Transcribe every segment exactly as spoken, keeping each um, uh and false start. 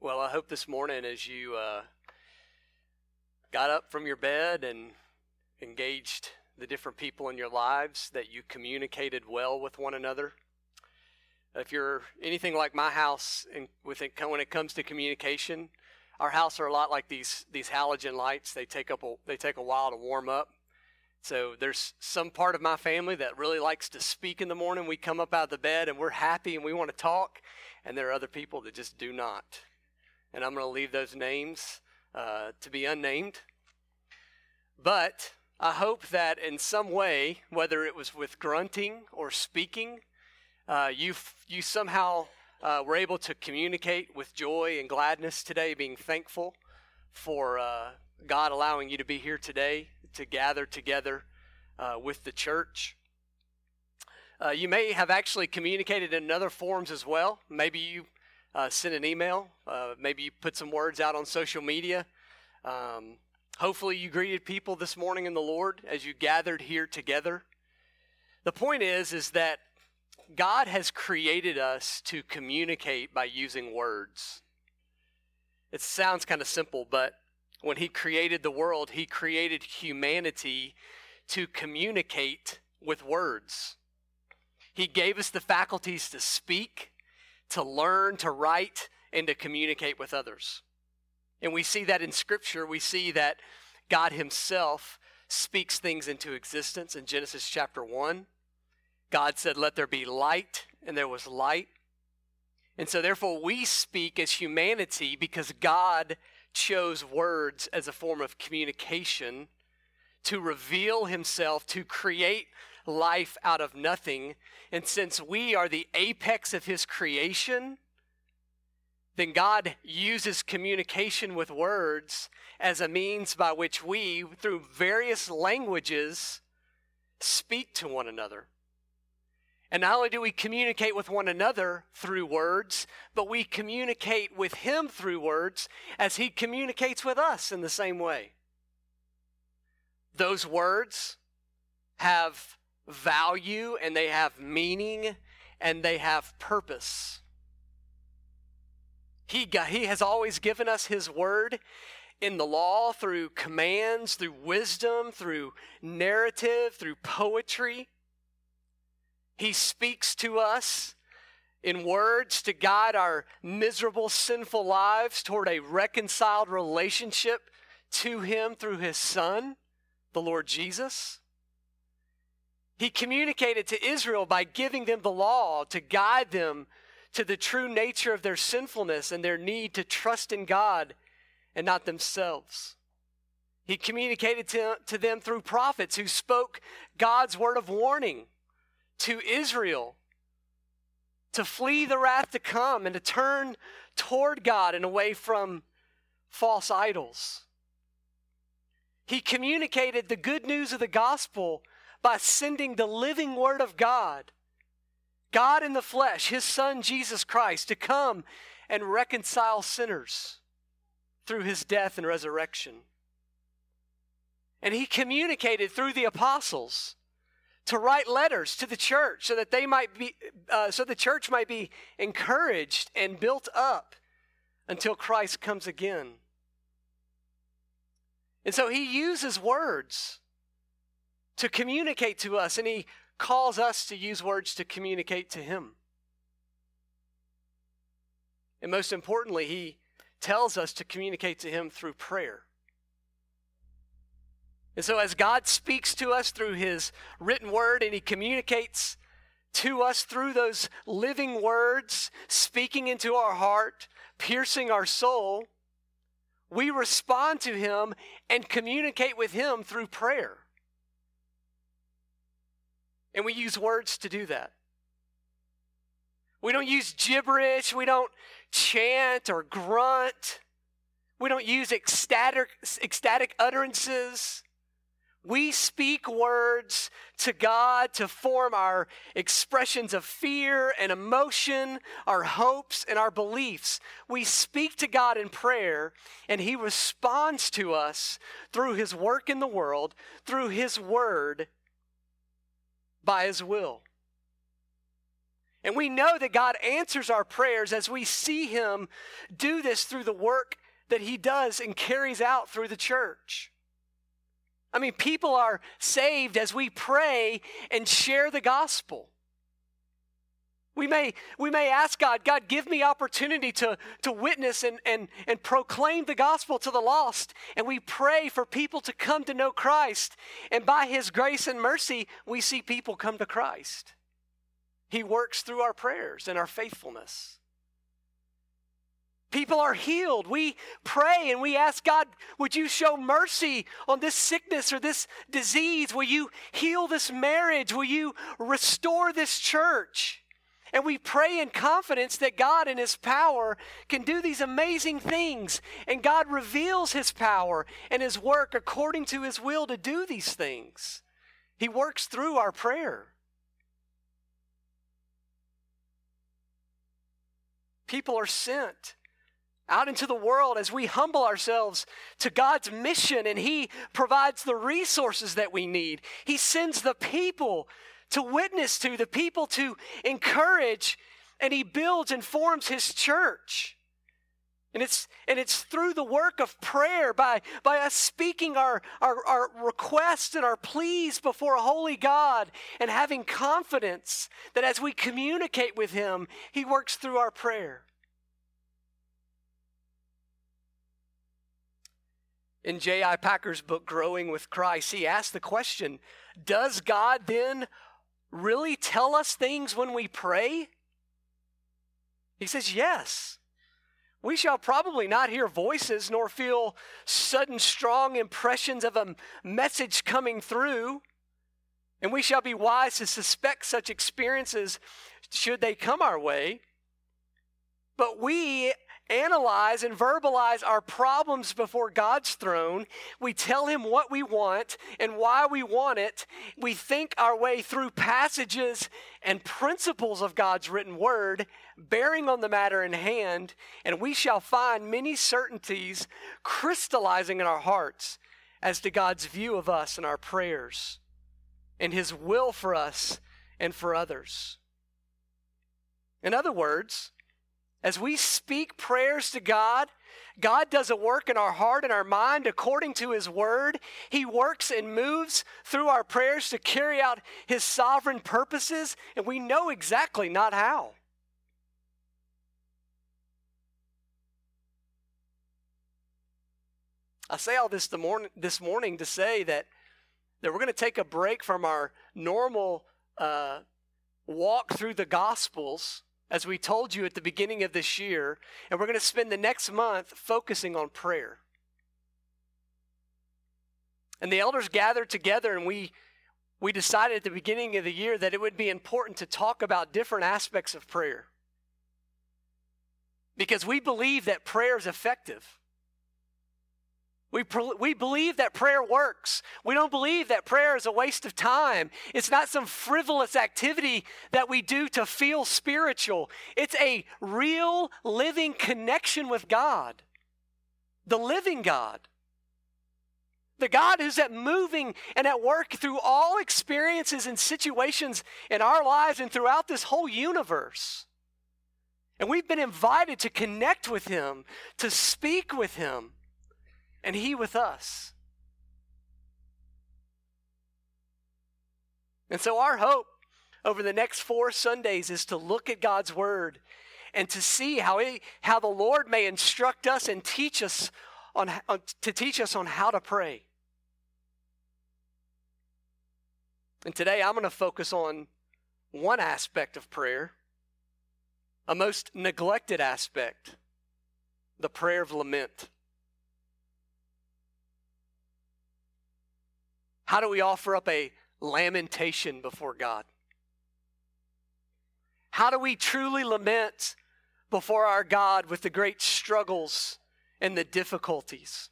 Well, I hope this morning as you uh, got up from your bed and engaged the different people in your lives that you communicated well with one another. If you're anything like my house, and with it, when it comes to communication, our house are a lot like these these halogen lights. They take up a, they take a while to warm up. So there's some part of my family that really likes to speak in the morning. We come up out of the bed and we're happy and we want to talk, and there are other people that just do not. And I'm going to leave those names uh, to be unnamed. But I hope that in some way, whether it was with grunting or speaking, uh, you you somehow uh, were able to communicate with joy and gladness today, being thankful for uh, God allowing you to be here today to gather together uh, with the church. Uh, you may have actually communicated in other forms as well. Maybe you uh, sent an email. Uh, maybe you put some words out on social media. Um, hopefully you greeted people this morning in the Lord as you gathered here together. The point is, is that God has created us to communicate by using words. It sounds kind of simple, but when he created the world, he created humanity to communicate with words. He gave us the faculties to speak, to learn, to write, and to communicate with others. And we see that in Scripture. We see that God himself speaks things into existence in Genesis chapter one. God said, "Let there be light," and there was light. And so therefore we speak as humanity because God chose words as a form of communication to reveal himself, to create life out of nothing. And since we are the apex of his creation, then God uses communication with words as a means by which we, through various languages, speak to one another. And not only do we communicate with one another through words, but we communicate with him through words as he communicates with us in the same way. Those words have value and they have meaning and they have purpose. He, got, he has always given us his word in the law through commands, through wisdom, through narrative, through poetry. He speaks to us in words to guide our miserable, sinful lives toward a reconciled relationship to him through his Son, the Lord Jesus. He communicated to Israel by giving them the law to guide them to the true nature of their sinfulness and their need to trust in God and not themselves. He communicated to, to them through prophets who spoke God's word of warning to Israel to flee the wrath to come and to turn toward God and away from false idols. He communicated the good news of the gospel by sending the living word of God, God in the flesh, his Son Jesus Christ, to come and reconcile sinners through his death and resurrection. And he communicated through the apostles to write letters to the church so that they might be, uh, so the church might be encouraged and built up until Christ comes again. And so he uses words to communicate to us, and he calls us to use words to communicate to him. And most importantly, he tells us to communicate to him through prayer. And so as God speaks to us through his written word and he communicates to us through those living words, speaking into our heart, piercing our soul, we respond to him and communicate with him through prayer. And we use words to do that. We don't use gibberish. We don't chant or grunt. We don't use ecstatic, ecstatic utterances. We speak words to God to form our expressions of fear and emotion, our hopes and our beliefs. We speak to God in prayer, and he responds to us through his work in the world, through his word, by his will. And we know that God answers our prayers as we see him do this through the work that he does and carries out through the church. I mean, people are saved as we pray and share the gospel. We may, we may ask God, God, give me opportunity to, to witness and, and, and proclaim the gospel to the lost. And we pray for people to come to know Christ. And by his grace and mercy, we see people come to Christ. He works through our prayers and our faithfulness. People are healed. We pray and we ask God, would you show mercy on this sickness or this disease? Will you heal this marriage? Will you restore this church? And we pray in confidence that God in his power can do these amazing things. And God reveals his power and his work according to his will to do these things. He works through our prayer. People are sent out into the world as we humble ourselves to God's mission, and he provides the resources that we need. He sends the people to witness to, the people to encourage, and he builds and forms his church. And it's and it's through the work of prayer, by, by us speaking our, our, our requests and our pleas before a holy God, and having confidence that as we communicate with him, he works through our prayer. In J I Packer's book, Growing with Christ, he asked the question, does God then really tell us things when we pray? He says, yes. We shall probably not hear voices nor feel sudden strong impressions of a message coming through. And we shall be wise to suspect such experiences should they come our way. But we analyze and verbalize our problems before God's throne. We tell him what we want and why we want it. We think our way through passages and principles of God's written word, bearing on the matter in hand, and we shall find many certainties crystallizing in our hearts as to God's view of us and our prayers and his will for us and for others. In other words, as we speak prayers to God, God does a work in our heart and our mind according to his word. He works and moves through our prayers to carry out his sovereign purposes, and we know exactly not how. I say all this the morning, this morning to say that, that we're going to take a break from our normal uh, walk through the Gospels, as we told you at the beginning of this year, and we're going to spend the next month focusing on prayer. And the elders gathered together, and we we decided at the beginning of the year that it would be important to talk about different aspects of prayer. Because we believe that prayer is effective. We, we believe that prayer works. We don't believe that prayer is a waste of time. It's not some frivolous activity that we do to feel spiritual. It's a real living connection with God, the living God. The God who's at moving and at work through all experiences and situations in our lives and throughout this whole universe. And we've been invited to connect with him, to speak with him, and he with us. And so our hope over the next four Sundays is to look at God's word and to see how he, how the Lord may instruct us and teach us on, on to teach us on how to pray. And today I'm going to focus on one aspect of prayer, a most neglected aspect, the prayer of lament. How do we offer up a lamentation before God? How do we truly lament before our God with the great struggles and the difficulties?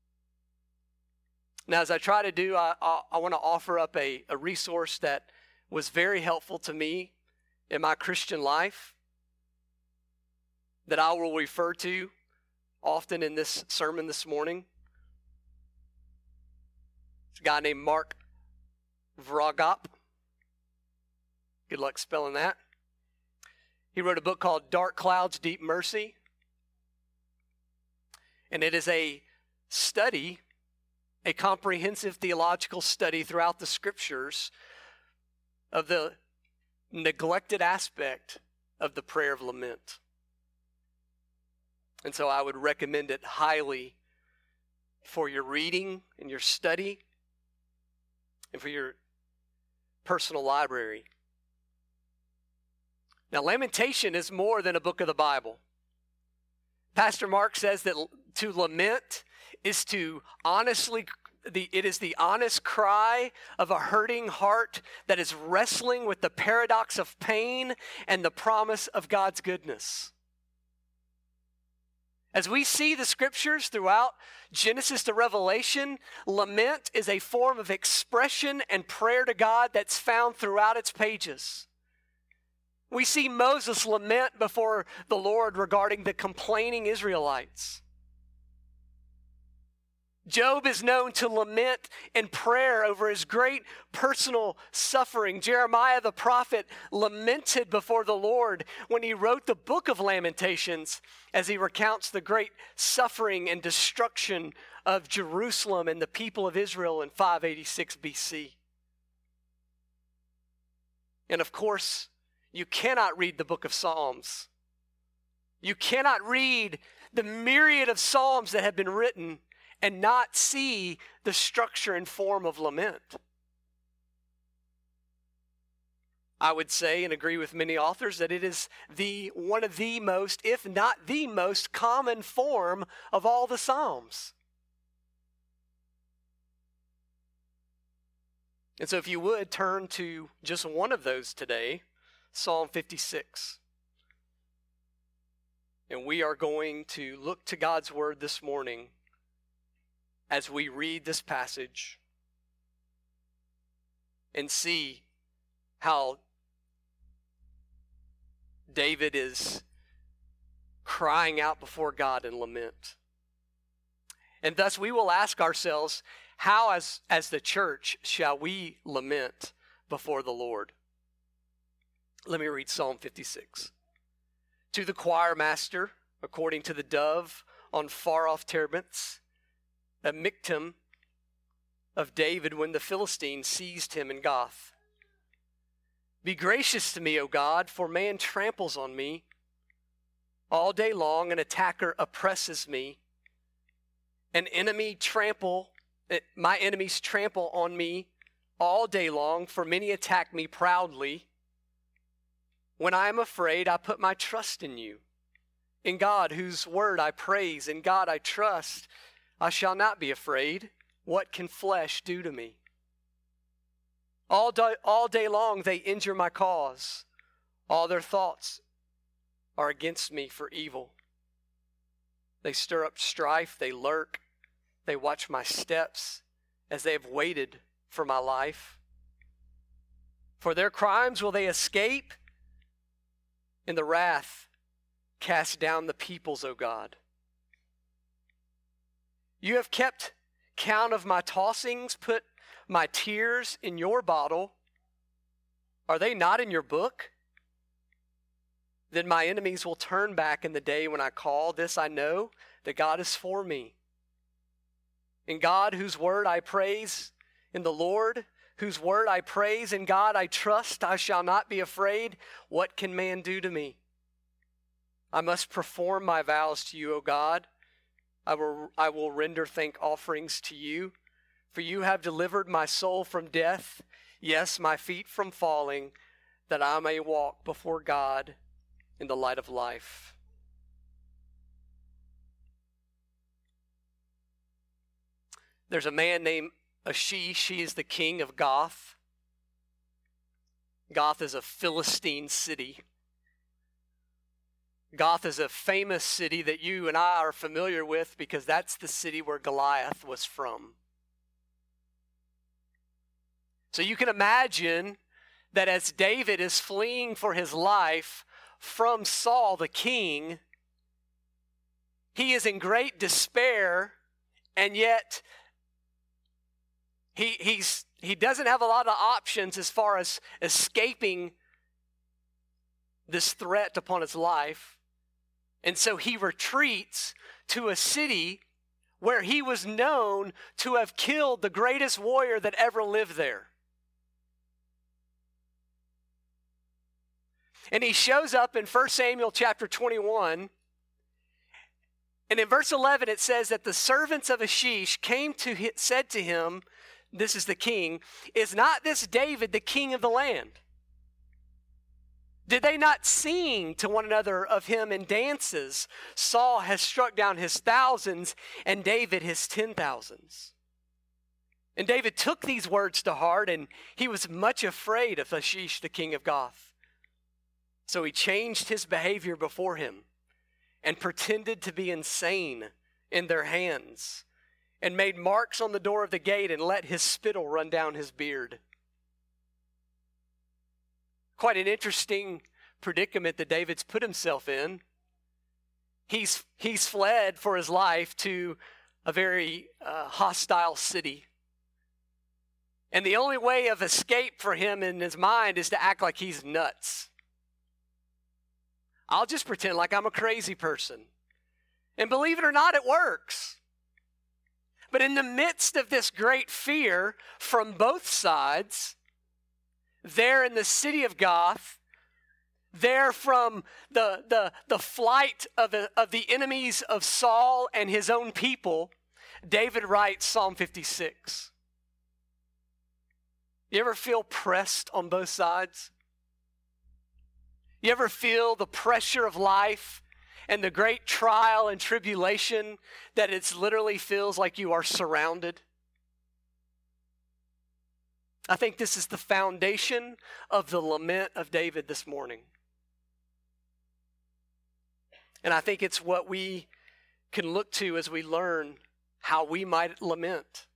Now, as I try to do, I, I, I want to offer up a, a resource that was very helpful to me in my Christian life that I will refer to often in this sermon this morning. It's a guy named Mark Vroegop. Good luck spelling that. He wrote a book called Dark Clouds, Deep Mercy. And it is a study, a comprehensive theological study throughout the scriptures of the neglected aspect of the prayer of lament. And so I would recommend it highly for your reading and your study and for your personal library. Now, Lamentation is more than a book of the Bible. Pastor Mark says that to lament is to honestly, the, it is the honest cry of a hurting heart that is wrestling with the paradox of pain and the promise of God's goodness. As we see the scriptures throughout Genesis to Revelation, lament is a form of expression and prayer to God that's found throughout its pages. We see Moses lament before the Lord regarding the complaining Israelites. Job is known to lament in prayer over his great personal suffering. Jeremiah the prophet lamented before the Lord when he wrote the book of Lamentations as he recounts the great suffering and destruction of Jerusalem and the people of Israel in five eighty-six B C. And of course, you cannot read the book of Psalms. You cannot read the myriad of Psalms that have been written and not see the structure and form of lament. I would say and agree with many authors that it is the one of the most, if not the most common form of all the Psalms. And so if you would turn to just one of those today, Psalm fifty-six. And we are going to look to God's word this morning as we read this passage and see how David is crying out before God in lament. And thus we will ask ourselves, how as, as the church shall we lament before the Lord? Let me read Psalm fifty-six. To the choir master, according to the dove on far-off terebinths, a miktam of David when the Philistines seized him in Gath. Be gracious to me, O God, for man tramples on me. All day long an attacker oppresses me. An enemy trample, my enemies trample on me all day long, for many attack me proudly. When I am afraid, I put my trust in you. In God, whose word I praise, in God I trust, I shall not be afraid. What can flesh do to me? All day, all day long they injure my cause. All their thoughts are against me for evil. They stir up strife, they lurk, they watch my steps as they have waited for my life. For their crimes will they escape? In the wrath, cast down the peoples, O God. You have kept count of my tossings, put my tears in your bottle. Are they not in your book? Then my enemies will turn back in the day when I call. This I know, that God is for me. In God, whose word I praise, in the Lord, whose word I praise, in God I trust, I shall not be afraid. What can man do to me? I must perform my vows to you, O God. I will, I will render thank offerings to you, for you have delivered my soul from death, yes, my feet from falling, that I may walk before God in the light of life. There's a man named Ashish. He is the king of Gath. Gath is a Philistine city. Gath is a famous city that you and I are familiar with because that's the city where Goliath was from. So you can imagine that as David is fleeing for his life from Saul the king, he is in great despair, and yet he he's he doesn't have a lot of options as far as escaping this threat upon his life. And so he retreats to a city where he was known to have killed the greatest warrior that ever lived there. And he shows up in First Samuel chapter twenty-one. And in verse eleven, it says that the servants of Achish came to him, said to him, this is the king, is not this David the king of the land? Did they not sing to one another of him in dances? Saul has struck down his thousands and David his ten thousands. And David took these words to heart, and he was much afraid of Achish the king of Gath. So he changed his behavior before him and pretended to be insane in their hands, and made marks on the door of the gate and let his spittle run down his beard. Quite an interesting predicament that David's put himself in. He's, he's fled for his life to a very uh, hostile city. And the only way of escape for him in his mind is to act like he's nuts. I'll just pretend like I'm a crazy person. And believe it or not, it works. But in the midst of this great fear from both sides, there in the city of Gath, there from the, the, the flight of the, of the enemies of Saul and his own people, David writes Psalm fifty-six. You ever feel pressed on both sides? You ever feel the pressure of life and the great trial and tribulation that it literally feels like you are surrounded? I think this is the foundation of the lament of David this morning. And I think it's what we can look to as we learn how we might lament.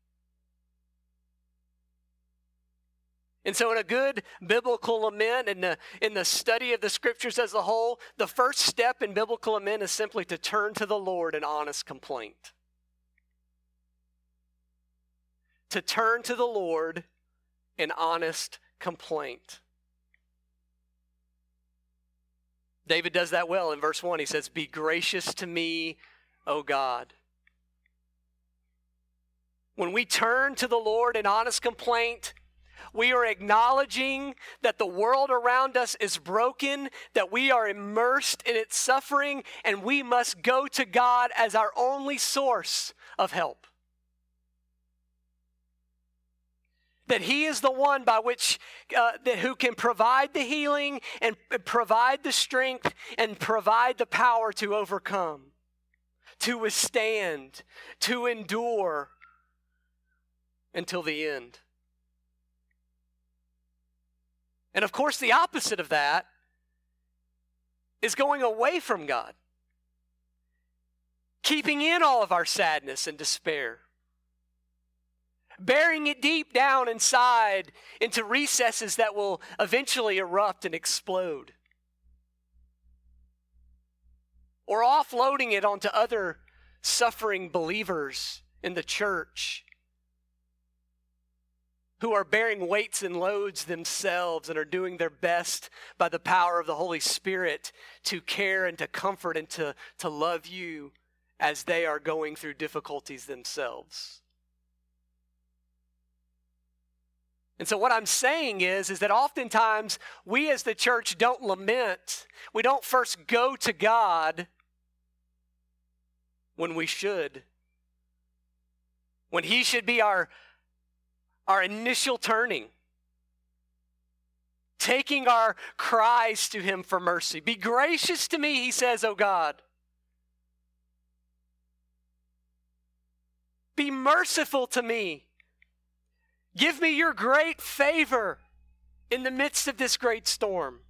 And so in a good biblical lament, in the, in the study of the scriptures as a whole, the first step in biblical lament is simply to turn to the Lord in honest complaint. To turn to the Lord in honest complaint. David does that well in verse one. He says, "Be gracious to me, O God." When we turn to the Lord in honest complaint, we are acknowledging that the world around us is broken, that we are immersed in its suffering, and we must go to God as our only source of help. That He is the one by which, uh, that who can provide the healing and provide the strength and provide the power to overcome, to withstand, to endure until the end. And of course, the opposite of that is going away from God, keeping in all of our sadness and despair, burying it deep down inside into recesses that will eventually erupt and explode, or offloading it onto other suffering believers in the church who are bearing weights and loads themselves and are doing their best by the power of the Holy Spirit to care and to comfort and to, to love you as they are going through difficulties themselves. And so what I'm saying is, is that oftentimes we as the church don't lament. We don't first go to God when we should. When He should be our Our initial turning, taking our cries to Him for mercy. Be gracious to me, He says, O God. Be merciful to me. Give me your great favor in the midst of this great storm.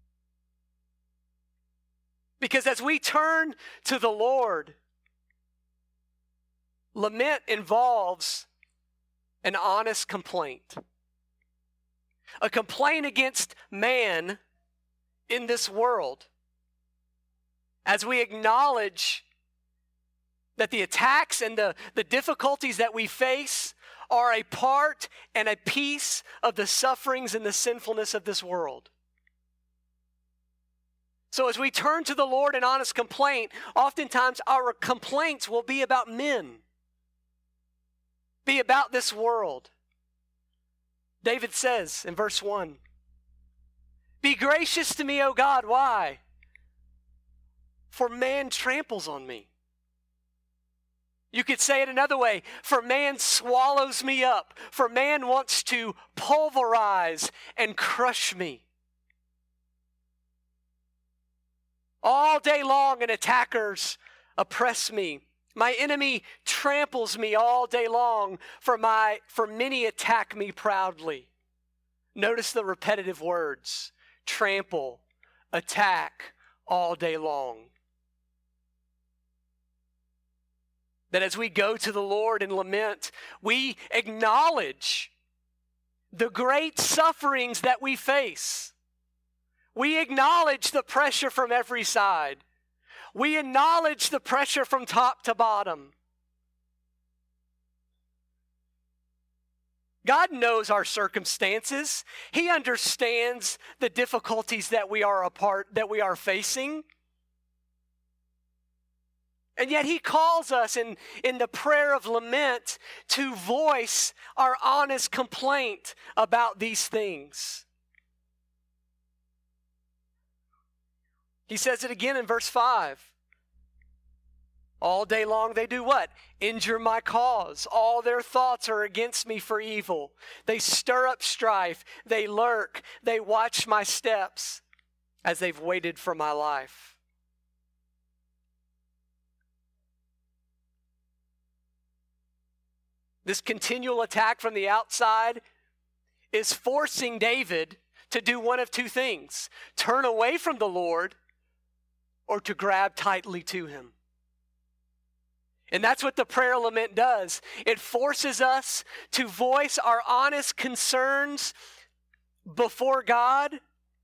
Because as we turn to the Lord, lament involves an honest complaint. A complaint against man in this world. As we acknowledge that the attacks and the, the difficulties that we face are a part and a piece of the sufferings and the sinfulness of this world. So as we turn to the Lord in honest complaint, oftentimes our complaints will be about men, be about this world. David says in verse one, "Be gracious to me, O God." Why? "For man tramples on me." You could say it another way, "For man swallows me up." For man wants to pulverize and crush me. All day long, and attackers oppress me. My enemy tramples me all day long, for my for many attack me proudly. Notice the repetitive words: trample, attack, all day long. That as we go to the Lord and lament, we acknowledge the great sufferings that we face. We acknowledge the pressure from every side. We acknowledge the pressure from top to bottom. God knows our circumstances. He understands the difficulties that we are a part, that we are facing. And yet he calls us in, in the prayer of lament to voice our honest complaint about these things. He says it again in verse five. All day long they do what? Injure my cause. All their thoughts are against me for evil. They stir up strife. They lurk. They watch my steps as they've waited for my life. This continual attack from the outside is forcing David to do one of two things: turn away from the Lord or to grab tightly to him. And that's what the prayer lament does. It forces us to voice our honest concerns before God.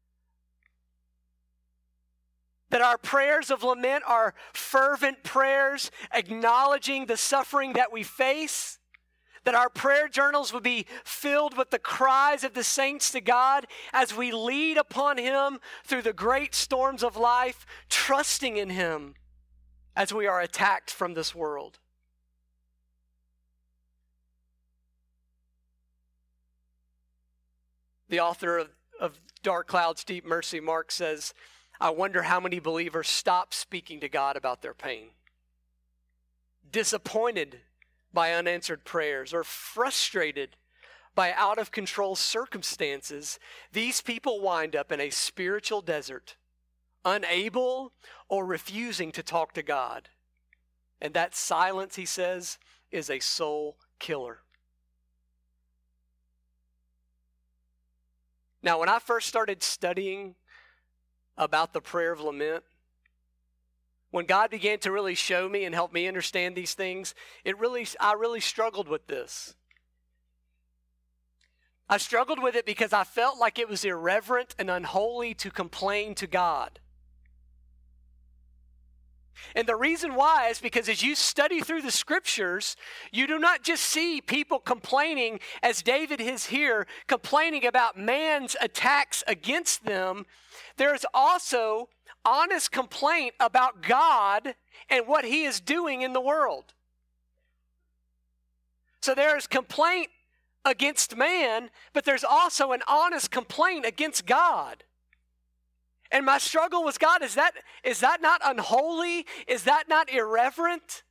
That our prayers of lament are fervent prayers acknowledging the suffering that we face. That our prayer journals would be filled with the cries of the saints to God as we lead upon him through the great storms of life, trusting in him as we are attacked from this world. The author of, of Dark Clouds, Deep Mercy, Mark, says, "I wonder how many believers stop speaking to God about their pain. Disappointed by unanswered prayers or frustrated by out-of-control circumstances, these people wind up in a spiritual desert, unable or refusing to talk to God. And that silence," he says, "is a soul killer." Now, when I first started studying about the prayer of lament, when God began to really show me and help me understand these things, it really, I really struggled with this. I struggled with it because I felt like it was irreverent and unholy to complain to God. And the reason why is because as you study through the scriptures, you do not just see people complaining, as David is here, complaining about man's attacks against them. There's also honest complaint about God and what he is doing in the world. So there is complaint against man, but there's also an honest complaint against God. And my struggle was, God, is that, is that not unholy? Is that not irreverent?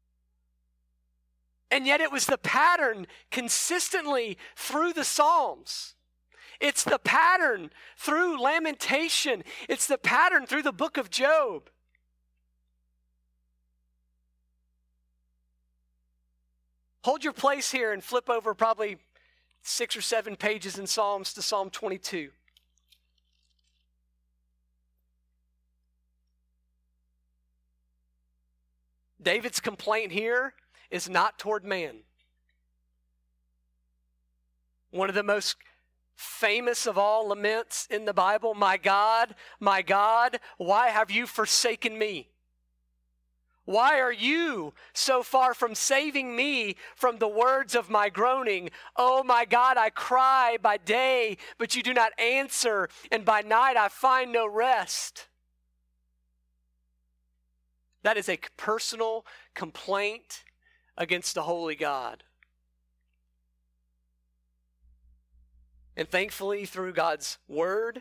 And yet it was the pattern consistently through the Psalms. It's the pattern through Lamentation. It's the pattern through the book of Job. Hold your place here and flip over probably six or seven pages in Psalms to Psalm twenty-two. David's complaint here is not toward man. One of the most famous of all laments in the Bible: "My God, my God, why have you forsaken me? Why are you so far from saving me from the words of my groaning? Oh my God, I cry by day, but you do not answer, and by night I find no rest." That is a personal complaint against the holy God. And thankfully, through God's word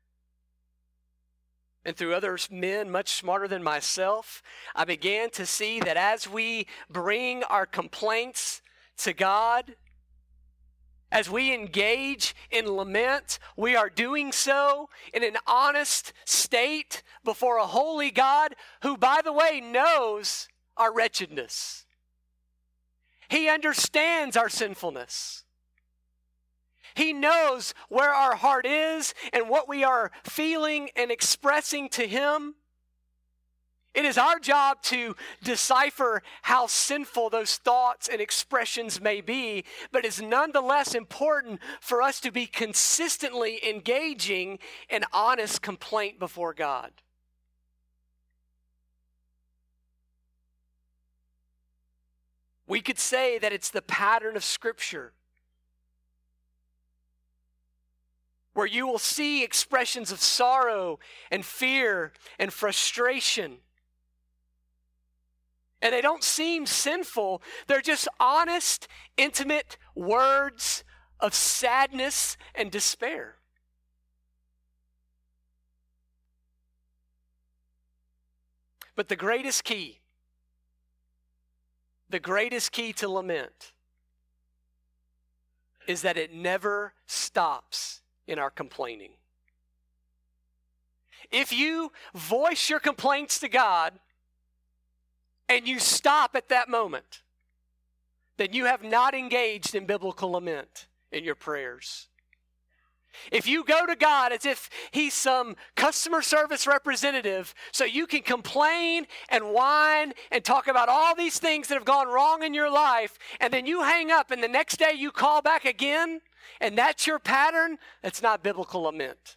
and through other men much smarter than myself, I began to see that as we bring our complaints to God, as we engage in lament, we are doing so in an honest state before a holy God who, by the way, knows our wretchedness. He understands our sinfulness. He knows where our heart is and what we are feeling and expressing to Him. It is our job to decipher how sinful those thoughts and expressions may be, but it's nonetheless important for us to be consistently engaging in honest complaint before God. We could say that it's the pattern of Scripture, where you will see expressions of sorrow and fear and frustration. And they don't seem sinful. They're just honest, intimate words of sadness and despair. But the greatest key, the greatest key to lament is that it never stops in our complaining. If you voice your complaints to God and you stop at that moment, then you have not engaged in biblical lament in your prayers. If you go to God as if He's some customer service representative so you can complain and whine and talk about all these things that have gone wrong in your life, and then you hang up and the next day you call back again, and that's your pattern, that's not biblical lament.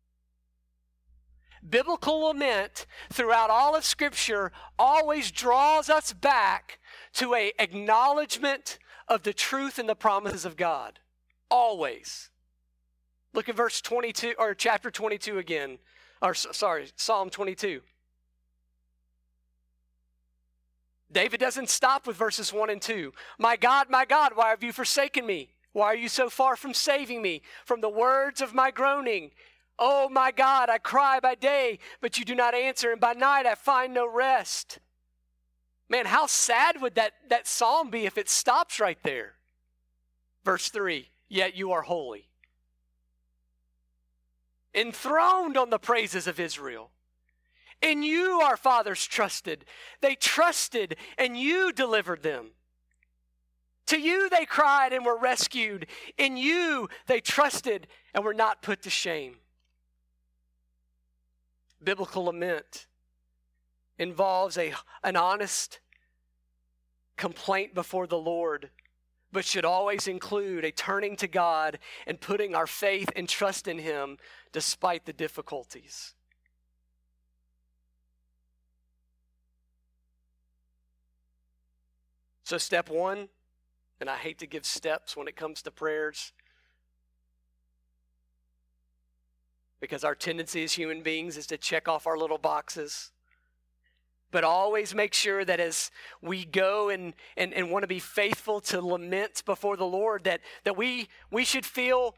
Biblical lament throughout all of Scripture always draws us back to an acknowledgement of the truth and the promises of God. Always. Look at verse twenty-two, or chapter twenty-two again. Or sorry, Psalm twenty-two. David doesn't stop with verses one and two. My God, my God, why have you forsaken me? Why are you so far from saving me from the words of my groaning? Oh my God, I cry by day, but you do not answer, and by night I find no rest. Man, how sad would that, that psalm be if it stops right there? Verse three, yet you are holy, enthroned on the praises of Israel. In you our fathers trusted. They trusted, and you delivered them. To you they cried and were rescued. In you they trusted and were not put to shame. Biblical lament involves a, an honest complaint before the Lord, but should always include a turning to God and putting our faith and trust in Him despite the difficulties. So step one, and I hate to give steps when it comes to prayers, because our tendency as human beings is to check off our little boxes. But always make sure that as we go and, and, and want to be faithful to lament before the Lord, that, that we, we should feel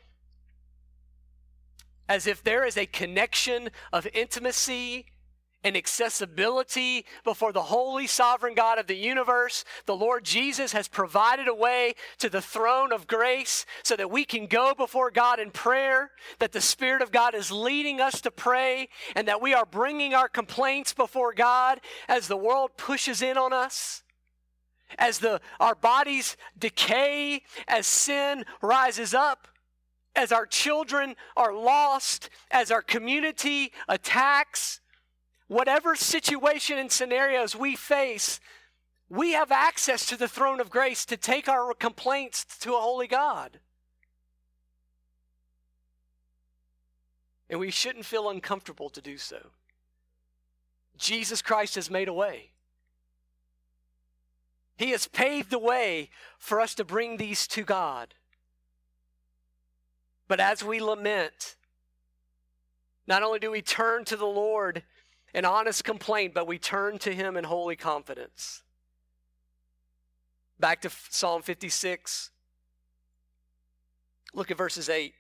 as if there is a connection of intimacy and accessibility before the holy sovereign God of the universe. The Lord Jesus has provided a way to the throne of grace so that we can go before God in prayer, that the Spirit of God is leading us to pray, and that we are bringing our complaints before God as the world pushes in on us, as the our bodies decay, as sin rises up, as our children are lost, as our community attacks. Whatever situation and scenarios we face, we have access to the throne of grace to take our complaints to a holy God. And we shouldn't feel uncomfortable to do so. Jesus Christ has made a way. He has paved the way for us to bring these to God. But as we lament, not only do we turn to the Lord an honest complaint, but we turn to him in holy confidence. Back to Psalm fifty-six. Look at verses eight.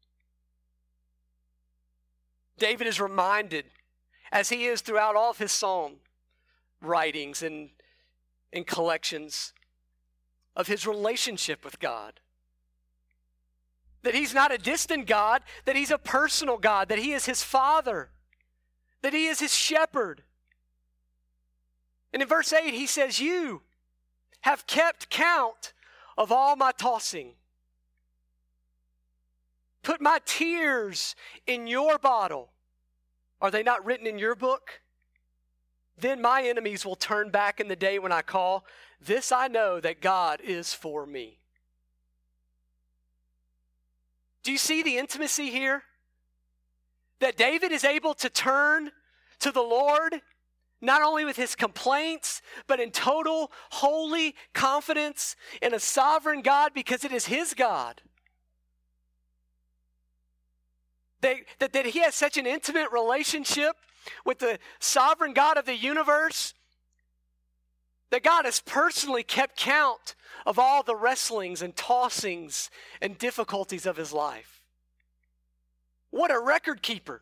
David is reminded, as he is throughout all of his psalm writings and, and collections, of his relationship with God. That he's not a distant God, that he's a personal God, that he is his Father, that he is his shepherd. And in verse eight, he says, you have kept count of all my tossing. Put my tears in your bottle. Are they not written in your book? Then my enemies will turn back in the day when I call. This I know, that God is for me. Do you see the intimacy here? That David is able to turn to the Lord, not only with his complaints, but in total holy confidence in a sovereign God, because it is his God. That, that, that he has such an intimate relationship with the sovereign God of the universe, that God has personally kept count of all the wrestlings and tossings and difficulties of his life. What a record keeper.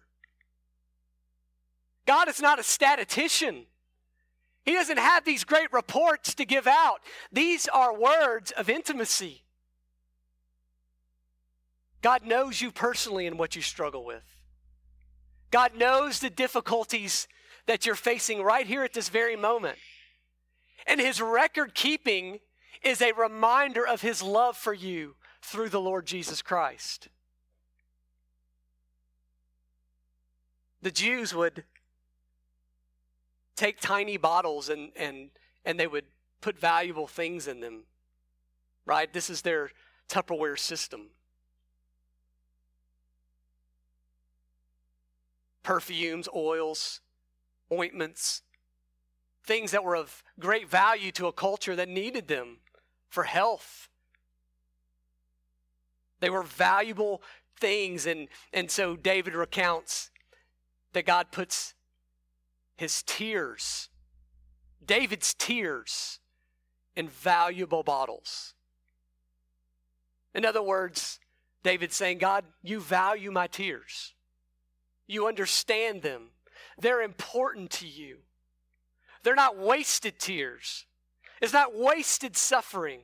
God is not a statistician. He doesn't have these great reports to give out. These are words of intimacy. God knows you personally and what you struggle with. God knows the difficulties that you're facing right here at this very moment. And his record keeping is a reminder of his love for you through the Lord Jesus Christ. The Jews would take tiny bottles and, and, and they would put valuable things in them, right? This is their Tupperware system. Perfumes, oils, ointments, things that were of great value to a culture that needed them for health. They were valuable things, and, and so David recounts that God puts his tears, David's tears, in valuable bottles. In other words, David's saying, God, you value my tears. You understand them. They're important to you. They're not wasted tears. It's not wasted suffering.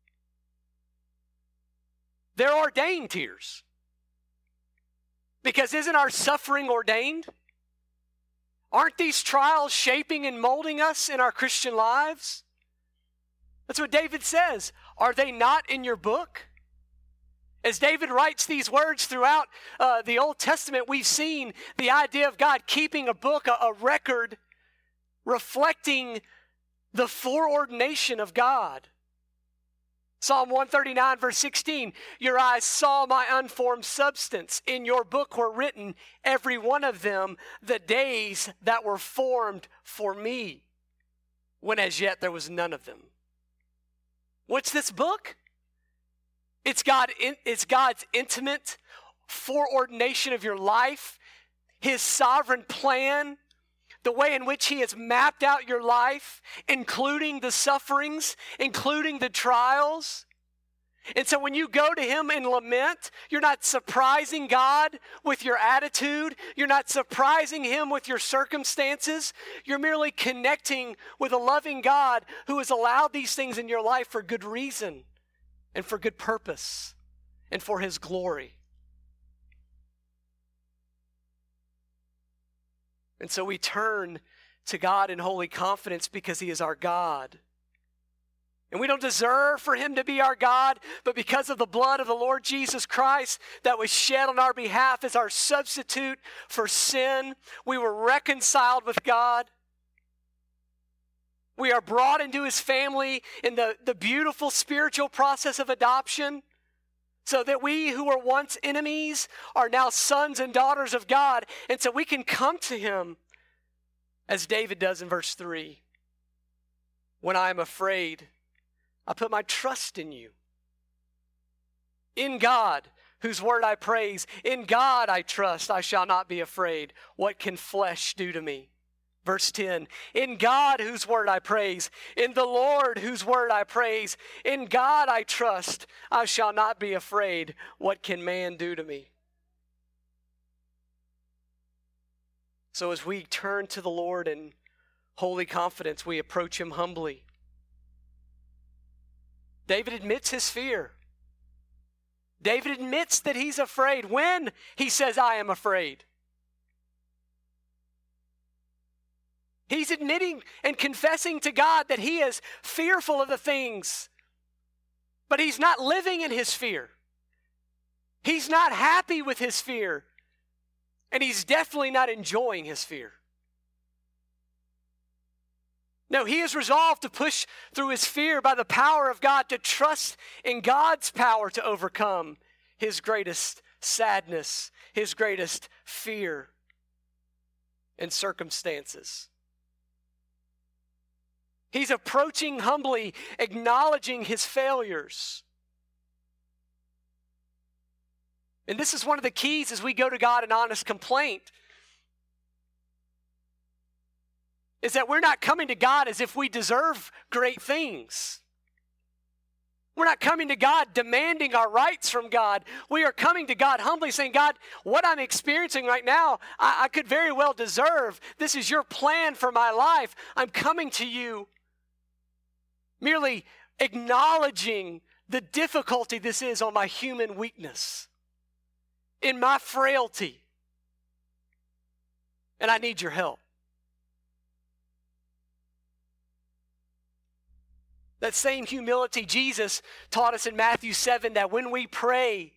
They're ordained tears. Because isn't our suffering ordained? Aren't these trials shaping and molding us in our Christian lives? That's what David says. Are they not in your book? As David writes these words throughout uh, the Old Testament, we've seen the idea of God keeping a book, a, a record, reflecting the foreordination of God. Psalm one thirty-nine, verse sixteen, your eyes saw my unformed substance. In your book were written, every one of them, the days that were formed for me, when as yet there was none of them. What's this book? It's God. It's God's intimate foreordination of your life, his sovereign plan, the way in which he has mapped out your life, including the sufferings, including the trials. And so when you go to him in lament, you're not surprising God with your attitude. You're not surprising him with your circumstances. You're merely connecting with a loving God who has allowed these things in your life for good reason and for good purpose and for his glory. And so we turn to God in holy confidence because he is our God. And we don't deserve for him to be our God, but because of the blood of the Lord Jesus Christ that was shed on our behalf as our substitute for sin, we were reconciled with God. We are brought into his family in the, the beautiful spiritual process of adoption, so that we who were once enemies are now sons and daughters of God. And so we can come to him as David does in verse three. When I am afraid, I put my trust in you. In God, whose word I praise, in God I trust, I shall not be afraid. What can flesh do to me? Verse ten, in God whose word I praise, in the Lord whose word I praise, in God I trust, I shall not be afraid. What can man do to me? So as we turn to the Lord in holy confidence, we approach him humbly. David admits his fear. David admits that he's afraid when he says, I am afraid. He's admitting and confessing to God that he is fearful of the things, but he's not living in his fear. He's not happy with his fear, and he's definitely not enjoying his fear. No, he is resolved to push through his fear by the power of God, to trust in God's power to overcome his greatest sadness, his greatest fear and circumstances. He's approaching humbly, acknowledging his failures. And this is one of the keys as we go to God in honest complaint, is that we're not coming to God as if we deserve great things. We're not coming to God demanding our rights from God. We are coming to God humbly saying, God, what I'm experiencing right now, I, I could very well deserve. This is your plan for my life. I'm coming to you merely acknowledging the difficulty this is on my human weakness, in my frailty, and I need your help. That same humility Jesus taught us in Matthew seven, that when we pray,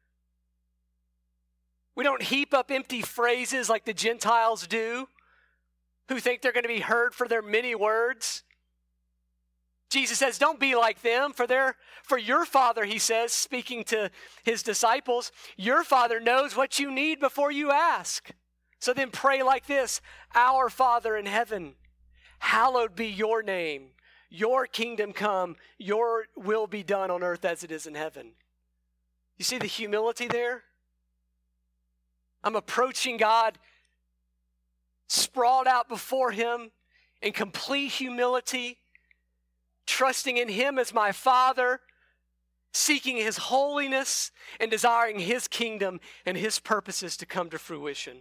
we don't heap up empty phrases like the Gentiles do, who think they're going to be heard for their many words. Jesus says, don't be like them, for their, for your Father, he says, speaking to his disciples, your Father knows what you need before you ask. So then pray like this, our Father in heaven, hallowed be your name. Your kingdom come, your will be done on earth as it is in heaven. You see the humility there? I'm approaching God, sprawled out before him in complete humility, trusting in him as my Father, seeking his holiness and desiring his kingdom and his purposes to come to fruition.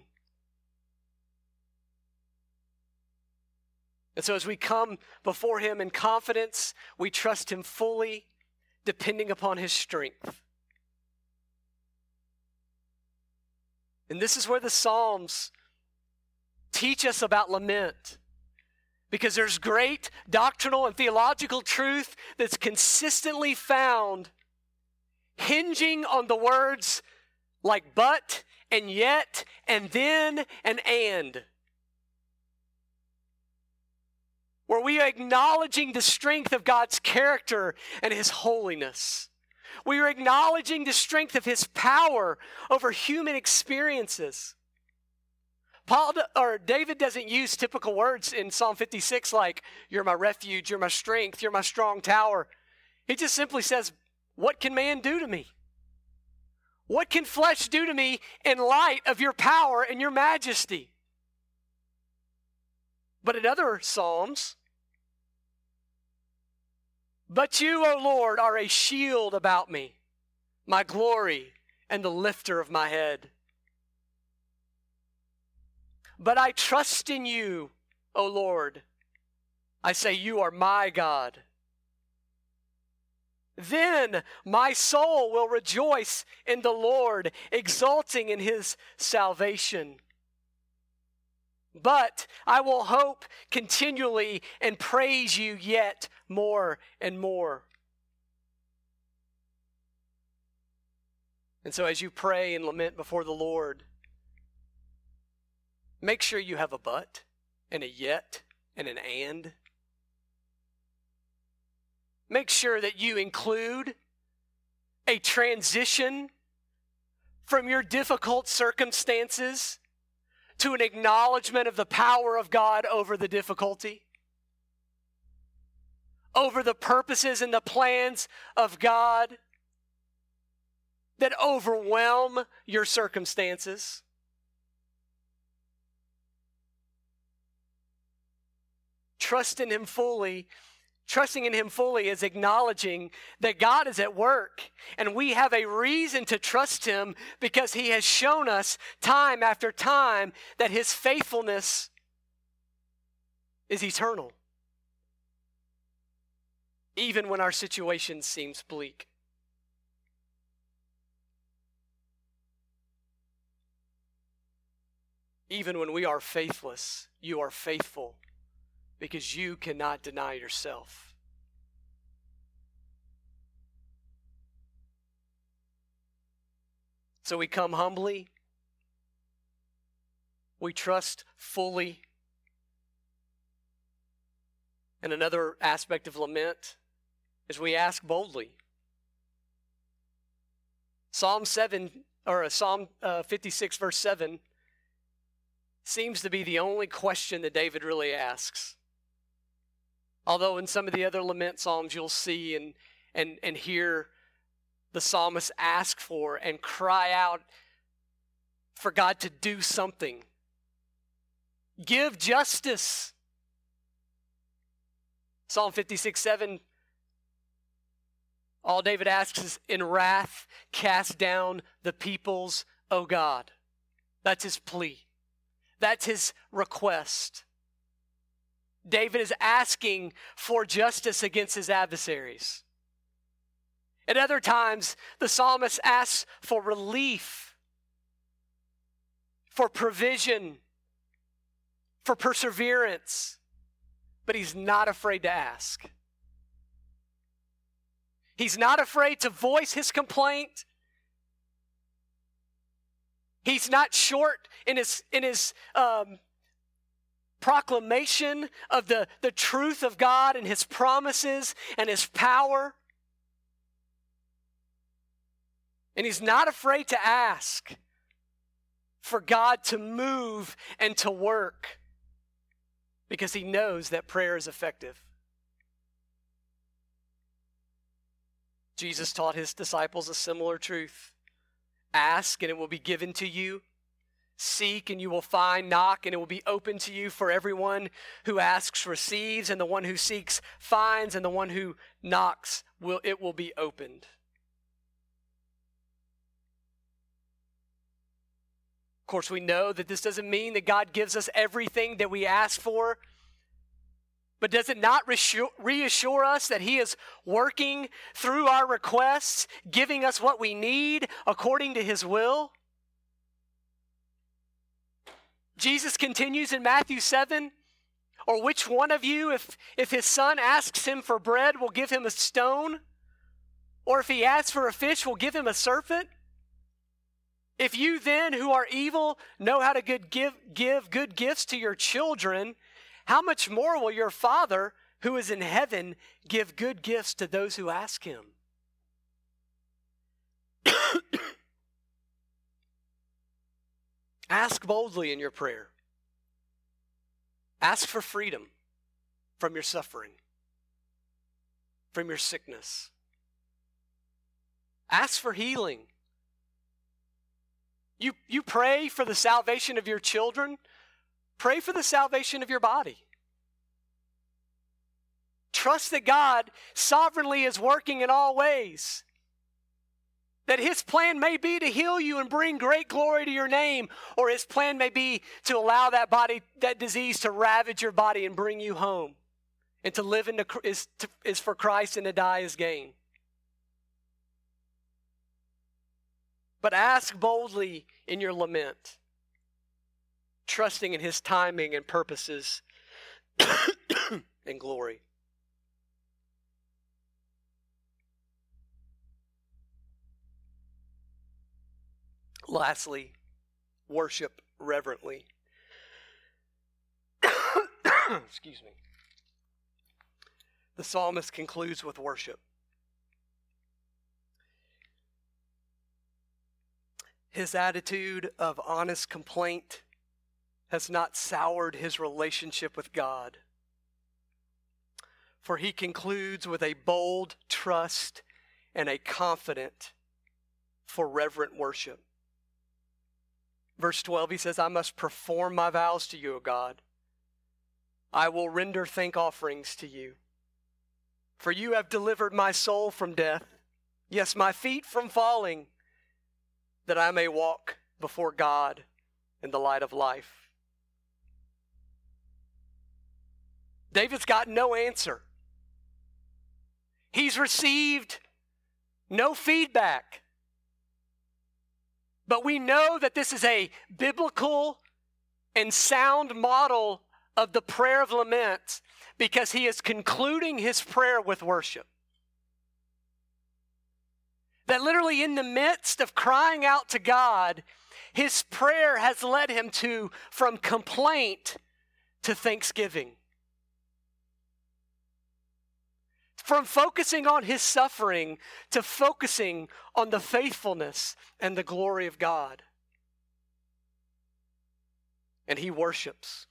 And so as we come before him in confidence, we trust him fully, depending upon his strength. And this is where the Psalms teach us about lament, because there's great doctrinal and theological truth that's consistently found hinging on the words like but, and yet, and then, and and. Where we are acknowledging the strength of God's character and his holiness. We are acknowledging the strength of his power over human experiences. Paul or David doesn't use typical words in Psalm fifty-six like, you're my refuge, you're my strength, you're my strong tower. He just simply says, what can man do to me? What can flesh do to me in light of your power and your majesty? But in other Psalms, but you, O Lord, are a shield about me, my glory and the lifter of my head. But I trust in you, O Lord. I say, you are my God. Then my soul will rejoice in the Lord, exulting in his salvation. But I will hope continually and praise you yet more and more. And so as you pray and lament before the Lord, make sure you have a but and a yet and an and. Make sure that you include a transition from your difficult circumstances to an acknowledgement of the power of God over the difficulty, over the purposes and the plans of God that overwhelm your circumstances. trust in him fully, trusting in him fully is acknowledging that God is at work, and we have a reason to trust him because he has shown us time after time that his faithfulness is eternal, even when our situation seems bleak. Even when we are faithless, you are faithful because you cannot deny yourself. So we come humbly, we trust fully. And another aspect of lament is we ask boldly. Psalm seven, or Psalm uh, fifty-six, verse seven, seems to be the only question that David really asks. Although in some of the other lament psalms you'll see and, and, and hear the psalmist ask for and cry out for God to do something. Give justice. Psalm fifty-six, seven, all David asks is, in wrath, cast down the peoples, O God. That's his plea. That's his request. David is asking for justice against his adversaries. At other times, the psalmist asks for relief, for provision, for perseverance, but he's not afraid to ask. He's not afraid to voice his complaint. He's not short in his, in his um, proclamation of the, the truth of God and his promises and his power. And he's not afraid to ask for God to move and to work because he knows that prayer is effective. Jesus taught his disciples a similar truth. Ask and it will be given to you. Seek and you will find. Knock and it will be open to you. For everyone who asks receives, and the one who seeks finds, and the one who knocks will it will be opened. Of course, we know that this doesn't mean that God gives us everything that we ask for. But does it not reassure us that he is working through our requests, giving us what we need according to his will? Jesus continues in Matthew seven, or which one of you, if, if his son asks him for bread, will give him a stone? Or if he asks for a fish, will give him a serpent? If you then, who are evil, know how to good give, give good gifts to your children, how much more will your Father, who is in heaven, give good gifts to those who ask him? Ask boldly in your prayer. Ask for freedom from your suffering, from your sickness. Ask for healing. You, you pray for the salvation of your children. Pray for the salvation of your body. Trust that God sovereignly is working in all ways. That his plan may be to heal you and bring great glory to your name, or his plan may be to allow that body, that disease to ravage your body and bring you home. And to live in the, is, to, is for Christ, and to die is gain. But ask boldly in your lament, trusting in his timing and purposes and glory. Lastly, worship reverently. Excuse me. The psalmist concludes with worship. His attitude of honest complaint has not soured his relationship with God. For he concludes with a bold trust and a confident for reverent worship. Verse twelve, he says, I must perform my vows to you, O God. I will render thank offerings to you. For you have delivered my soul from death, yes, my feet from falling, that I may walk before God in the light of life. David's got no answer. He's received no feedback. But we know that this is a biblical and sound model of the prayer of lament because he is concluding his prayer with worship. That literally in the midst of crying out to God, his prayer has led him to from complaint to thanksgiving. From focusing on his suffering to focusing on the faithfulness and the glory of God. And he worships.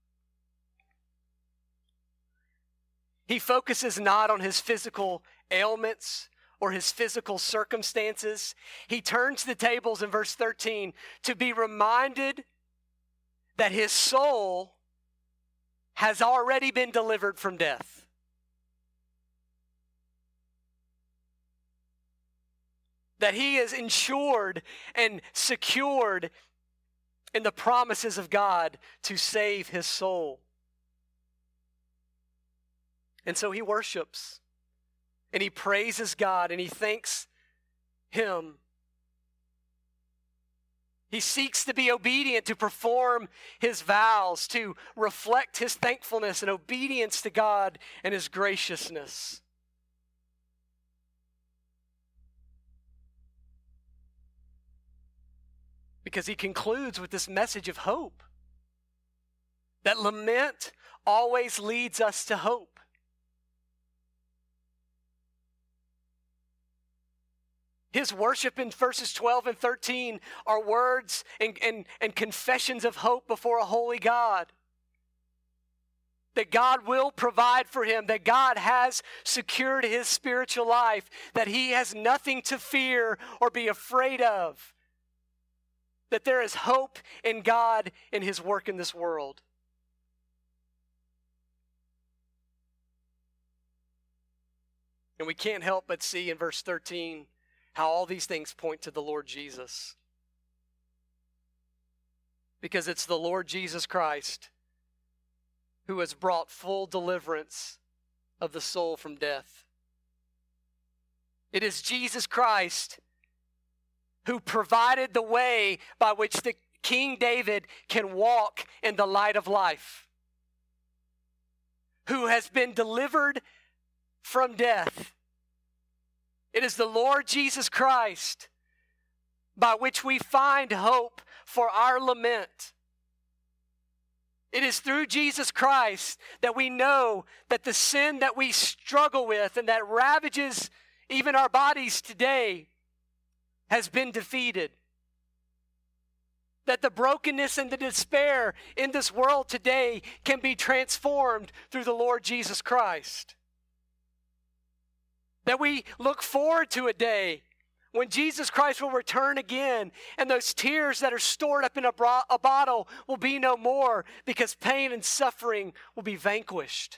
He focuses not on his physical ailments or his physical circumstances. He turns the tables in verse thirteen to be reminded that his soul has already been delivered from death. That he is ensured and secured in the promises of God to save his soul. And so he worships and he praises God and he thanks him. He seeks to be obedient, to perform his vows, to reflect his thankfulness and obedience to God and his graciousness. Because he concludes with this message of hope. That lament always leads us to hope. His worship in verses twelve and thirteen are words and, and, and confessions of hope before a holy God. That God will provide for him, that God has secured his spiritual life, that he has nothing to fear or be afraid of. That there is hope in God in his work in this world. And we can't help but see in verse thirteen how all these things point to the Lord Jesus. Because it's the Lord Jesus Christ who has brought full deliverance of the soul from death. It is Jesus Christ who provided the way by which the King David can walk in the light of life, who has been delivered from death. It is the Lord Jesus Christ by which we find hope for our lament. It is through Jesus Christ that we know that the sin that we struggle with and that ravages even our bodies today has been defeated. That the brokenness and the despair in this world today can be transformed through the Lord Jesus Christ. That we look forward to a day when Jesus Christ will return again and those tears that are stored up in a, bro- a bottle will be no more because pain and suffering will be vanquished.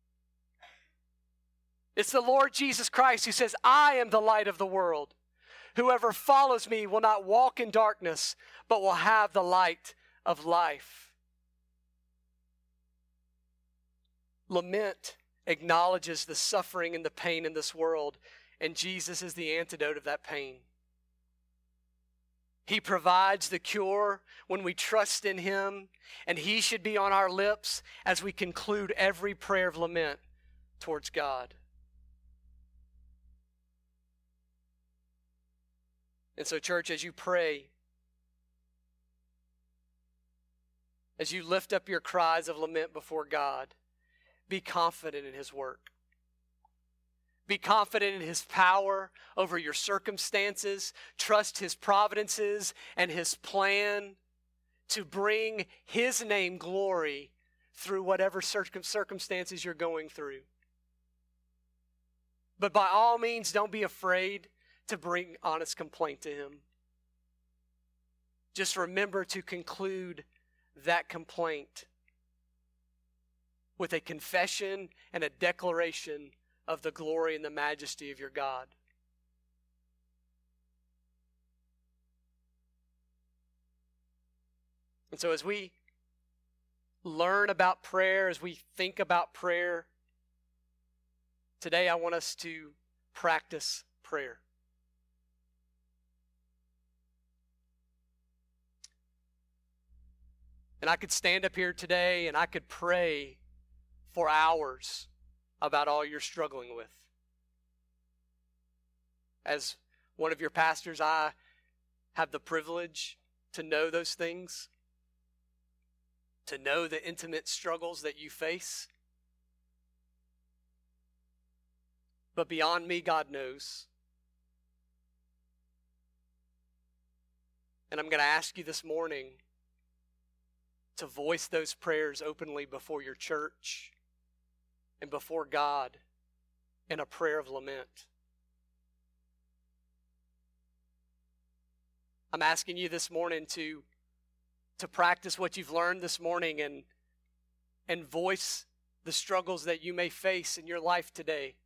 It's the Lord Jesus Christ who says, I am the light of the world. Whoever follows me will not walk in darkness, but will have the light of life. Lament acknowledges the suffering and the pain in this world, and Jesus is the antidote of that pain. He provides the cure when we trust in him, and he should be on our lips as we conclude every prayer of lament towards God. And so, church, as you pray, as you lift up your cries of lament before God, be confident in his work. Be confident in his power over your circumstances. Trust his providences and his plan to bring his name glory through whatever circum- circumstances you're going through. But by all means, don't be afraid to bring honest complaint to him. Just remember to conclude that complaint with a confession and a declaration of the glory and the majesty of your God. And so as we learn about prayer, as we think about prayer, today I want us to practice prayer. And I could stand up here today and I could pray for hours about all you're struggling with. As one of your pastors, I have the privilege to know those things, to know the intimate struggles that you face. But beyond me, God knows. And I'm going to ask you this morning to voice those prayers openly before your church and before God in a prayer of lament. I'm asking you this morning to, to practice what you've learned this morning and, and voice the struggles that you may face in your life today.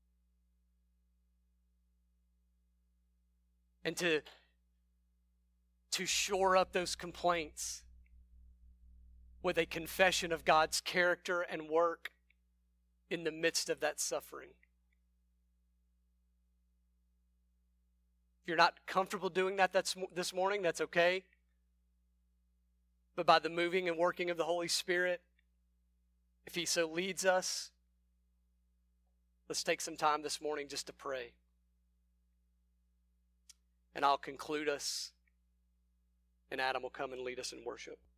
And to, to shore up those complaints with a confession of God's character and work in the midst of that suffering. If you're not comfortable doing that that's, this morning, that's okay. But by the moving and working of the Holy Spirit, if He so leads us, let's take some time this morning just to pray. And I'll conclude us, and Adam will come and lead us in worship.